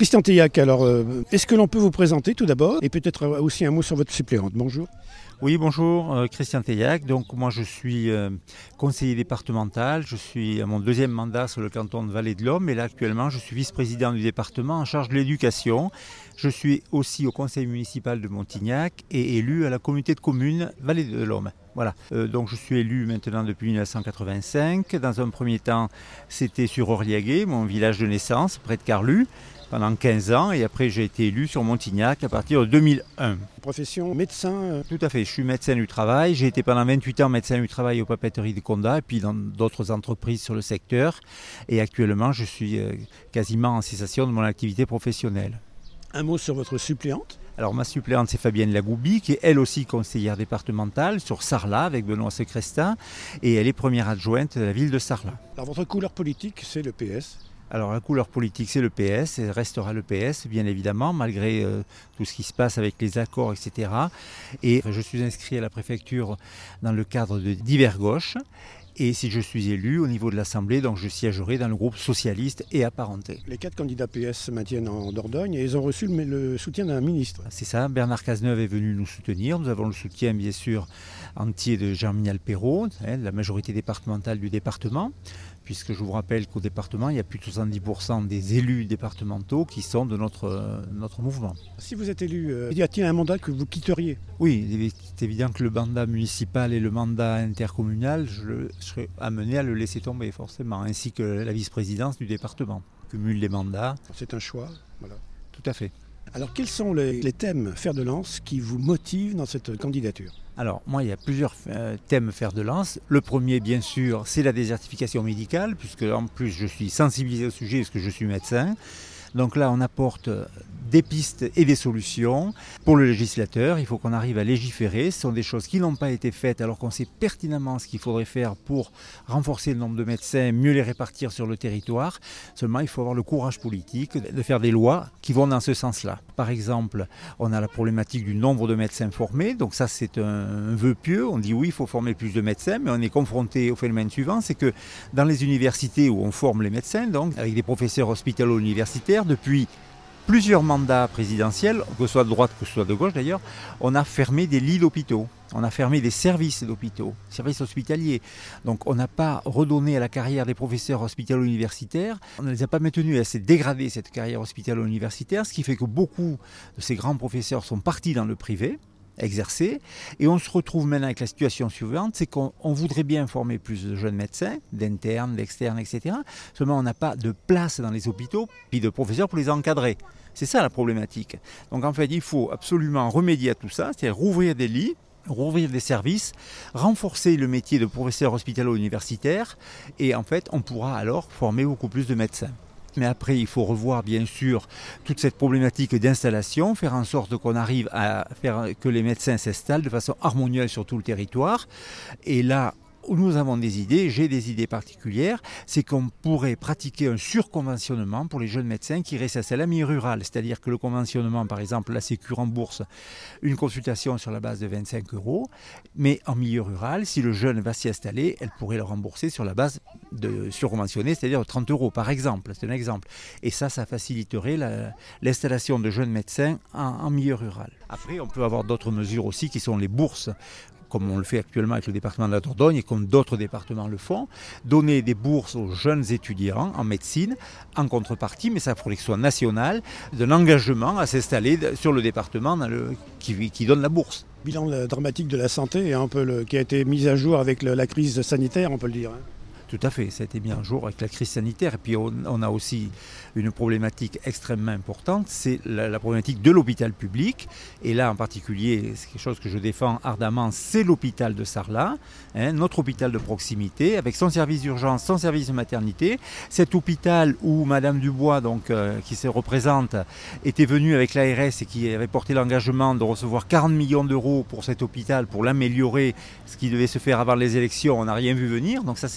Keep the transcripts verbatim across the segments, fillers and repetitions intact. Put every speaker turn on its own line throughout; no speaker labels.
Christian Teillac, alors, euh, est-ce que l'on peut vous présenter tout d'abord et peut-être aussi un mot sur votre suppléante? Bonjour.
Oui, bonjour, euh, Christian Teillac. Donc, moi, je suis euh, conseiller départemental. Je suis à mon deuxième mandat sur le canton de Vallée-de-l'Homme. Et là, actuellement, je suis vice-président du département en charge de l'éducation. Je suis aussi au conseil municipal de Montignac et élu à la communauté de communes Vallée-de-l'Homme. Voilà. Euh, donc, je suis élu maintenant depuis mille neuf cent quatre-vingt-cinq. Dans un premier temps, c'était sur Orliaguet, mon village de naissance, près de Carlu, pendant quinze ans. Et après, j'ai été élu sur Montignac à partir de deux mille un.
Profession médecin euh...
Tout à fait, je suis médecin du travail. J'ai été pendant vingt-huit ans médecin du travail aux papeteries de Condat et puis dans d'autres entreprises sur le secteur. Et actuellement, je suis euh, quasiment en cessation de mon activité professionnelle.
Un mot sur votre suppléante?
Alors ma suppléante, c'est Fabienne Lagoubi, qui est elle aussi conseillère départementale sur Sarlat avec Benoît Secrestin. Et elle est première adjointe de la ville de Sarlat.
Alors votre couleur politique, c'est le P S?
Alors la couleur politique, c'est le P S, et restera le P S, bien évidemment, malgré euh, tout ce qui se passe avec les accords, et cetera. Et je suis inscrit à la préfecture dans le cadre de Divers Gauche. Et si je suis élu au niveau de l'Assemblée, donc je siégerai dans le groupe socialiste et apparenté.
Les quatre candidats P S se maintiennent en Dordogne et ils ont reçu le, le soutien d'un ministre.
C'est ça, Bernard Cazeneuve est venu nous soutenir. Nous avons le soutien, bien sûr, entier de Germinal Perrault, hein, de la majorité départementale du département, puisque je vous rappelle qu'au département, il y a plus de soixante-dix pour cent des élus départementaux qui sont de notre, euh, notre mouvement. Si
vous êtes élu, euh, y a-t-il un mandat que vous quitteriez?
Oui, c'est évident que le mandat municipal et le mandat intercommunal, je, le, je serais amené à le laisser tomber forcément, ainsi que la vice-présidence du département. Cumule les mandats.
C'est un choix, voilà.
Tout à fait.
Alors quels sont les, les thèmes fer de lance qui vous motivent dans cette candidature?
Alors moi, il y a plusieurs euh, thèmes fer de lance. Le premier, bien sûr, c'est la désertification médicale, puisque en plus je suis sensibilisé au sujet parce que je suis médecin. Donc là, on apporte des pistes et des solutions. Pour le législateur, il faut qu'on arrive à légiférer. Ce sont des choses qui n'ont pas été faites alors qu'on sait pertinemment ce qu'il faudrait faire pour renforcer le nombre de médecins, mieux les répartir sur le territoire. Seulement, il faut avoir le courage politique de faire des lois qui vont dans ce sens-là. Par exemple, on a la problématique du nombre de médecins formés. Donc ça, c'est un vœu pieux. On dit oui, il faut former plus de médecins, mais on est confronté au phénomène suivant, c'est que dans les universités où on forme les médecins, donc avec des professeurs hospitalo-universitaires, depuis plusieurs mandats présidentiels, que ce soit de droite, que ce soit de gauche d'ailleurs, on a fermé des lits d'hôpitaux, on a fermé des services d'hôpitaux, services hospitaliers. Donc on n'a pas redonné à la carrière des professeurs hospitalo-universitaires, on ne les a pas maintenus, elle s'est dégradée cette carrière hospitalo-universitaire, ce qui fait que beaucoup de ces grands professeurs sont partis dans le privé, exercer, et on se retrouve maintenant avec la situation suivante, c'est qu'on on voudrait bien former plus de jeunes médecins, d'internes, d'externes, et cetera. Seulement on n'a pas de place dans les hôpitaux, puis de professeurs pour les encadrer. C'est ça la problématique. Donc en fait, il faut absolument remédier à tout ça, c'est-à-dire rouvrir des lits, rouvrir des services, renforcer le métier de professeur hospitalo-universitaire, et en fait, on pourra alors former beaucoup plus de médecins. Mais après, il faut revoir bien sûr toute cette problématique d'installation, faire en sorte qu'on arrive à faire que les médecins s'installent de façon harmonieuse sur tout le territoire. Et là, où nous avons des idées, j'ai des idées particulières, c'est qu'on pourrait pratiquer un surconventionnement pour les jeunes médecins qui restent à en milieu rural. C'est-à-dire que le conventionnement, par exemple, la Sécu rembourse une consultation sur la base de vingt-cinq euros, mais en milieu rural, si le jeune va s'y installer, elle pourrait le rembourser sur la base de surconventionné, c'est-à-dire trente euros par exemple. C'est un exemple. Et ça, ça faciliterait la, l'installation de jeunes médecins en, en milieu rural. Après, on peut avoir d'autres mesures aussi qui sont les bourses, comme on le fait actuellement avec le département de la Dordogne et comme d'autres départements le font, donner des bourses aux jeunes étudiants en médecine en contrepartie, mais ça il faudrait que ce soit national, d'un engagement à s'installer sur le département dans le, qui, qui donne la bourse.
Bilan dramatique de la santé, un peu le, qui a été mis à jour avec le, la crise sanitaire, on peut le dire. Hein.
Tout à fait, ça a été mis en jour avec la crise sanitaire. Et puis on, on a aussi une problématique extrêmement importante, c'est la, la problématique de l'hôpital public. Et là en particulier, c'est quelque chose que je défends ardemment, c'est l'hôpital de Sarlat, hein, notre hôpital de proximité, avec son service d'urgence, son service de maternité. Cet hôpital où Madame Dubois, donc, euh, qui se représente, était venue avec l'A R S et qui avait porté l'engagement de recevoir quarante millions d'euros pour cet hôpital, pour l'améliorer, ce qui devait se faire avant les élections, on n'a rien vu venir. Donc ça c'est quand même quelque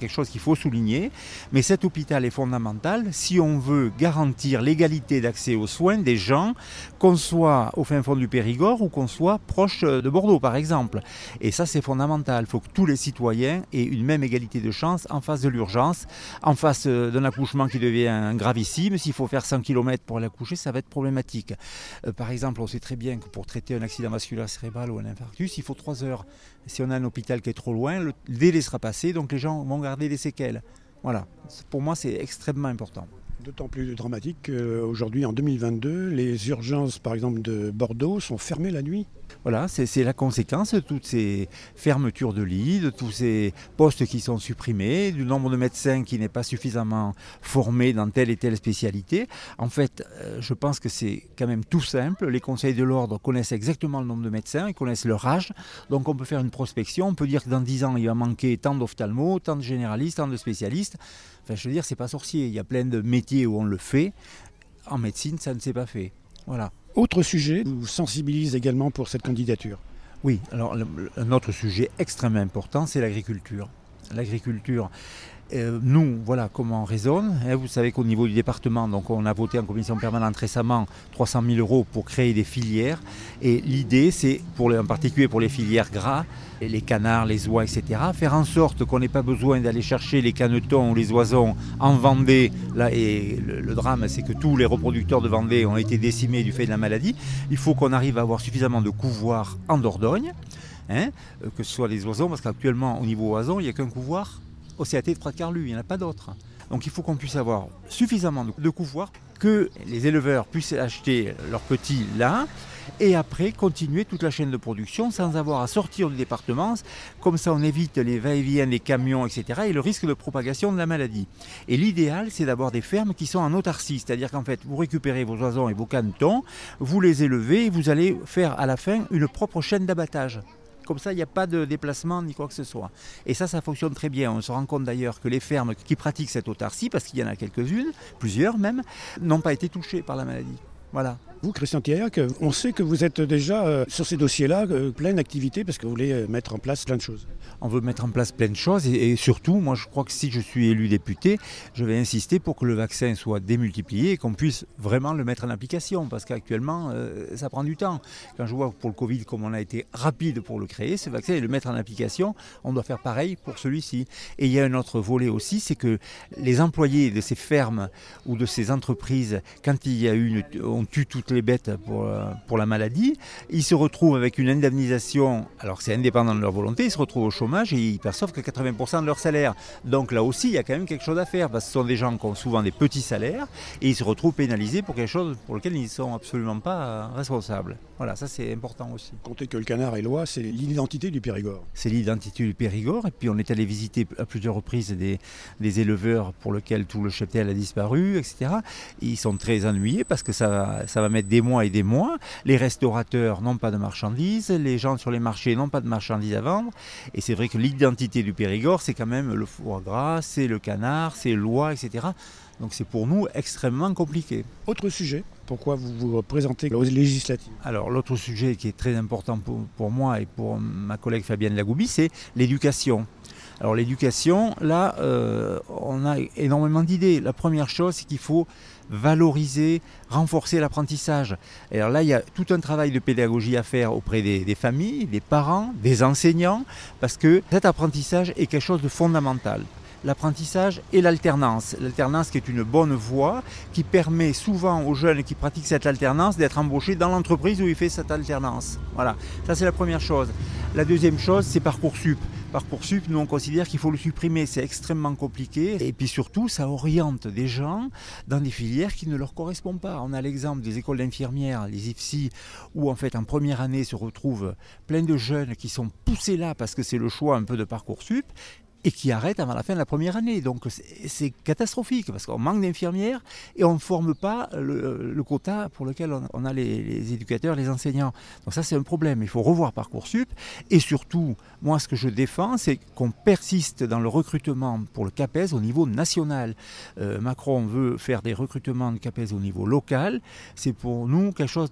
quelque chose qu'il faut souligner. Mais cet hôpital est fondamental si on veut garantir l'égalité d'accès aux soins des gens, qu'on soit au fin fond du Périgord ou qu'on soit proche de Bordeaux par exemple. Et ça c'est fondamental, il faut que tous les citoyens aient une même égalité de chance en face de l'urgence, en face d'un accouchement qui devient gravissime. S'il faut faire cent kilomètres pour aller accoucher, ça va être problématique. Euh, par exemple, on sait très bien que pour traiter un accident vasculaire cérébral ou un infarctus, il faut trois heures. Si on a un hôpital qui est trop loin, le délai sera passé, donc les gens vont garder des séquelles. Voilà, pour moi c'est extrêmement important.
D'autant plus dramatique qu'aujourd'hui, en deux mille vingt-deux, les urgences, par exemple, de Bordeaux sont fermées la nuit.
Voilà, c'est, c'est la conséquence de toutes ces fermetures de lits, de tous ces postes qui sont supprimés, du nombre de médecins qui n'est pas suffisamment formé dans telle et telle spécialité. En fait, euh, je pense que c'est quand même tout simple. Les conseils de l'ordre connaissent exactement le nombre de médecins, ils connaissent leur âge. Donc on peut faire une prospection, on peut dire que dans dix ans, il va manquer tant d'ophtalmos, tant de généralistes, tant de spécialistes. Enfin, je veux dire, c'est pas sorcier. Il y a plein de métiers où on le fait. En médecine, ça ne s'est pas fait. Voilà.
Autre sujet vous sensibilise également pour cette candidature.
Oui, alors un autre sujet extrêmement important, c'est l'agriculture. L'agriculture, euh, nous, voilà comment on raisonne. Hein, vous savez qu'au niveau du département, donc on a voté en commission permanente récemment trois cent mille euros pour créer des filières. Et l'idée, c'est, pour les, en particulier pour les filières gras, les canards, les oies, et cetera, faire en sorte qu'on n'ait pas besoin d'aller chercher les canetons ou les oisons en Vendée. Là, et le, le drame, c'est que tous les reproducteurs de Vendée ont été décimés du fait de la maladie. Il faut qu'on arrive à avoir suffisamment de couvoirs en Dordogne, hein, que ce soit les oisons, parce qu'actuellement, au niveau oiseaux, il n'y a qu'un couvoir au C A T de Prat-Carlu, il n'y en a pas d'autres. Donc il faut qu'on puisse avoir suffisamment de, de couvoirs, que les éleveurs puissent acheter leurs petits là, et après continuer toute la chaîne de production sans avoir à sortir du département. Comme ça, on évite les va-et-vient des camions, et cetera et le risque de propagation de la maladie. Et l'idéal, c'est d'avoir des fermes qui sont en autarcie, c'est-à-dire qu'en fait, vous récupérez vos oisons et vos canetons, vous les élevez et vous allez faire à la fin une propre chaîne d'abattage. Comme ça, il n'y a pas de déplacement ni quoi que ce soit. Et ça, ça fonctionne très bien. On se rend compte d'ailleurs que les fermes qui pratiquent cette autarcie, parce qu'il y en a quelques-unes, plusieurs même, n'ont pas été touchées par la maladie. Voilà.
Vous, Christian Thiriac, on sait que vous êtes déjà euh, sur ces dossiers-là, euh, pleine d'activités, parce que vous voulez euh, mettre en place plein de choses.
On veut mettre en place plein de choses et, et surtout, moi je crois que si je suis élu député, je vais insister pour que le vaccin soit démultiplié et qu'on puisse vraiment le mettre en application, parce qu'actuellement, euh, ça prend du temps. Quand je vois pour le Covid, comme on a été rapide pour le créer, ce vaccin, et le mettre en application, on doit faire pareil pour celui-ci. Et il y a un autre volet aussi, c'est que les employés de ces fermes ou de ces entreprises, quand il y a eu une, on tue toutes les bêtes pour, pour la maladie, ils se retrouvent avec une indemnisation, alors c'est indépendant de leur volonté, ils se retrouvent au chômage et ils perçoivent que quatre-vingts pour cent de leur salaire. Donc là aussi, il y a quand même quelque chose à faire, parce que ce sont des gens qui ont souvent des petits salaires et ils se retrouvent pénalisés pour quelque chose pour lequel ils ne sont absolument pas responsables. Voilà, ça c'est important aussi.
Comptez que le canard et l'oie, c'est l'identité du Périgord.
C'est l'identité du Périgord, et puis on est allé visiter à plusieurs reprises des, des éleveurs pour lesquels tout le cheptel a disparu, et cetera. Ils sont très ennuyés parce que ça va, ça va mettre des mois et des mois. Les restaurateurs n'ont pas de marchandises, les gens sur les marchés n'ont pas de marchandises à vendre. Et c'est vrai que l'identité du Périgord, c'est quand même le foie gras, c'est le canard, c'est l'oie, et cetera. Donc c'est pour nous extrêmement compliqué.
Autre sujet, pourquoi vous vous présentez aux législatives?
Alors l'autre sujet qui est très important pour, pour moi et pour ma collègue Fabienne Lagoubi, c'est l'éducation. Alors l'éducation, là, euh, on a énormément d'idées. La première chose, c'est qu'il faut valoriser, renforcer l'apprentissage. Et alors là, il y a tout un travail de pédagogie à faire auprès des, des familles, des parents, des enseignants, parce que cet apprentissage est quelque chose de fondamental. L'apprentissage et l'alternance. L'alternance qui est une bonne voie, qui permet souvent aux jeunes qui pratiquent cette alternance d'être embauchés dans l'entreprise où ils font cette alternance. Voilà, ça c'est la première chose. La deuxième chose, c'est Parcoursup. Parcoursup, nous on considère qu'il faut le supprimer, c'est extrêmement compliqué. Et puis surtout, ça oriente des gens dans des filières qui ne leur correspondent pas. On a l'exemple des écoles d'infirmières, les I F S I, où en fait en première année se retrouvent plein de jeunes qui sont poussés là parce que c'est le choix un peu de Parcoursup, et qui arrêtent avant la fin de la première année. Donc c'est, c'est catastrophique, parce qu'on manque d'infirmières et on ne forme pas le, le quota pour lequel on, on a les, les éducateurs, les enseignants. Donc ça c'est un problème, il faut revoir Parcoursup. Et surtout, moi ce que je défends, c'est qu'on persiste dans le recrutement pour le CAPES au niveau national. Euh, Macron veut faire des recrutements de CAPES au niveau local. C'est pour nous quelque chose de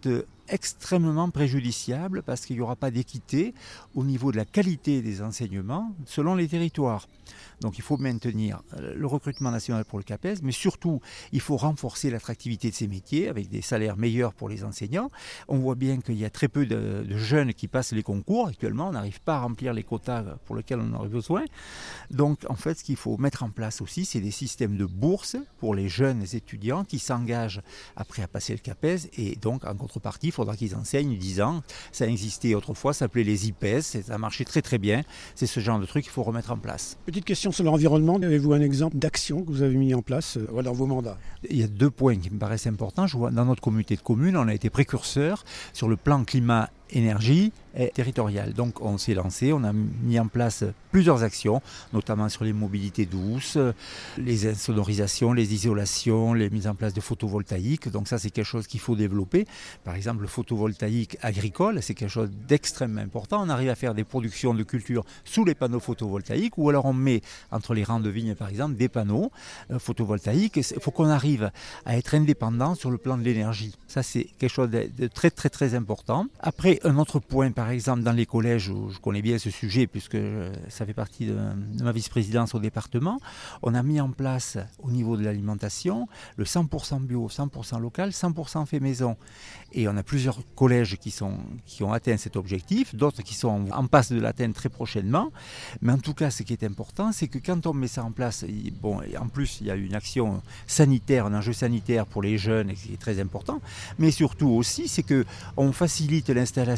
extrêmement préjudiciable parce qu'il n'y aura pas d'équité au niveau de la qualité des enseignements selon les territoires. Donc il faut maintenir le recrutement national pour le CAPES, mais surtout il faut renforcer l'attractivité de ces métiers avec des salaires meilleurs pour les enseignants. On voit bien qu'il y a très peu de, de jeunes qui passent les concours. Actuellement, on n'arrive pas à remplir les quotas pour lesquels on aurait besoin. Donc en fait, ce qu'il faut mettre en place aussi, c'est des systèmes de bourses pour les jeunes étudiants qui s'engagent après à passer le CAPES. Et donc en contrepartie, il faudra qu'ils enseignent dix ans. Ça existait autrefois, ça s'appelait les I P E S, ça a marché très très bien. C'est ce genre de truc qu'il faut remettre en place.
Petite question sur l'environnement. Avez-vous un exemple d'action que vous avez mis en place euh, dans vos mandats?
Il y a deux points qui me paraissent importants. Je vois, dans notre communauté de communes, on a été précurseur sur le plan climat énergie et territoriale. Donc on s'est lancé, on a mis en place plusieurs actions, notamment sur les mobilités douces, les insonorisations, les isolations, les mises en place de photovoltaïques. Donc ça c'est quelque chose qu'il faut développer. Par exemple le photovoltaïque agricole, c'est quelque chose d'extrêmement important. On arrive à faire des productions de cultures sous les panneaux photovoltaïques ou alors on met entre les rangs de vignes par exemple des panneaux euh, photovoltaïques. Il faut qu'on arrive à être indépendant sur le plan de l'énergie. Ça c'est quelque chose de, de très très très important. Après un autre point, par exemple, dans les collèges, où je connais bien ce sujet puisque ça fait partie de, de ma vice-présidence au département, on a mis en place au niveau de l'alimentation le cent pour cent bio, cent pour cent local, cent pour cent fait maison. Et on a plusieurs collèges qui, sont, qui ont atteint cet objectif, d'autres qui sont en, en passe de l'atteindre très prochainement. Mais en tout cas, ce qui est important, c'est que quand on met ça en place, bon, en plus, il y a une action sanitaire, un enjeu sanitaire pour les jeunes qui est très important, mais surtout aussi, c'est qu'on facilite l'installation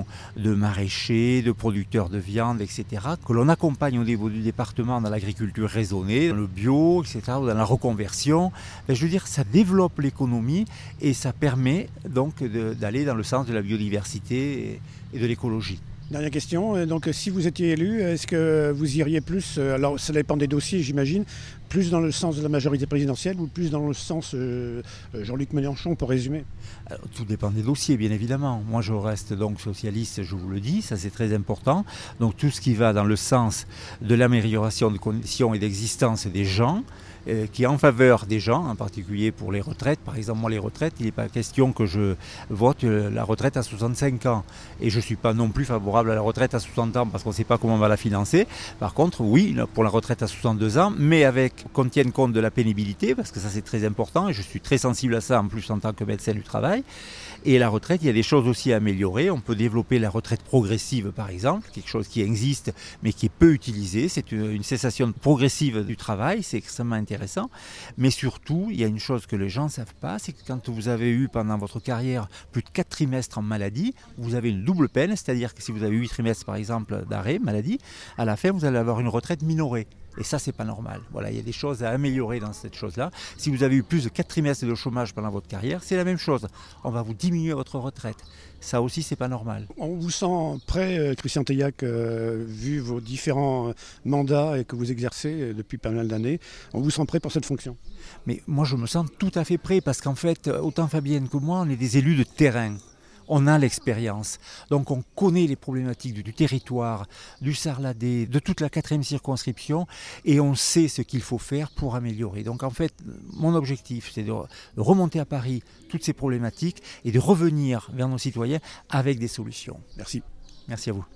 de maraîchers, de producteurs de viande, et cetera, que l'on accompagne au niveau du département dans l'agriculture raisonnée, dans le bio, et cetera, ou dans la reconversion. Ben, je veux dire, ça développe l'économie et ça permet donc de, d'aller dans le sens de la biodiversité et, et de l'écologie.
Dernière question, donc si vous étiez élu, est-ce que vous iriez plus, alors ça dépend des dossiers j'imagine, plus dans le sens de la majorité présidentielle ou plus dans le sens euh, Jean-Luc Mélenchon pour résumer?
Alors, tout dépend des dossiers bien évidemment. Moi je reste donc socialiste, je vous le dis, ça c'est très important. Donc tout ce qui va dans le sens de l'amélioration des conditions et d'existence des gens, euh, qui est en faveur des gens, en particulier pour les retraites. Par exemple, moi les retraites, il n'est pas question que je vote la retraite à soixante-cinq ans. Et je ne suis pas non plus favorable à la retraite à soixante ans parce qu'on ne sait pas comment on va la financer. Par contre, oui, pour la retraite à soixante-deux ans, mais avec qu'on tienne compte de la pénibilité, parce que ça c'est très important, et je suis très sensible à ça en plus en tant que médecin du travail. Et la retraite, il y a des choses aussi à améliorer. On peut développer la retraite progressive par exemple, quelque chose qui existe mais qui est peu utilisé. C'est une, une cessation progressive du travail, c'est extrêmement intéressant. Mais surtout, il y a une chose que les gens ne savent pas, c'est que quand vous avez eu pendant votre carrière plus de quatre trimestres en maladie, vous avez une double peine, c'est-à-dire que si vous avez huit trimestres par exemple d'arrêt, maladie, à la fin vous allez avoir une retraite minorée. Et ça, c'est pas normal. Voilà, il y a des choses à améliorer dans cette chose-là. Si vous avez eu plus de quatre trimestres de chômage pendant votre carrière, c'est la même chose. On va vous diminuer votre retraite. Ça aussi, c'est pas normal.
On vous sent prêt, Christian Teillac, euh, vu vos différents mandats et que vous exercez depuis pas mal d'années, on vous sent prêt pour cette fonction?
Mais moi, je me sens tout à fait prêt parce qu'en fait, autant Fabienne que moi, on est des élus de terrain. On a l'expérience, donc on connaît les problématiques du, du territoire, du Sarladé, de toute la quatrième circonscription et on sait ce qu'il faut faire pour améliorer. Donc en fait, mon objectif, c'est de remonter à Paris toutes ces problématiques et de revenir vers nos citoyens avec des solutions.
Merci.
Merci à vous.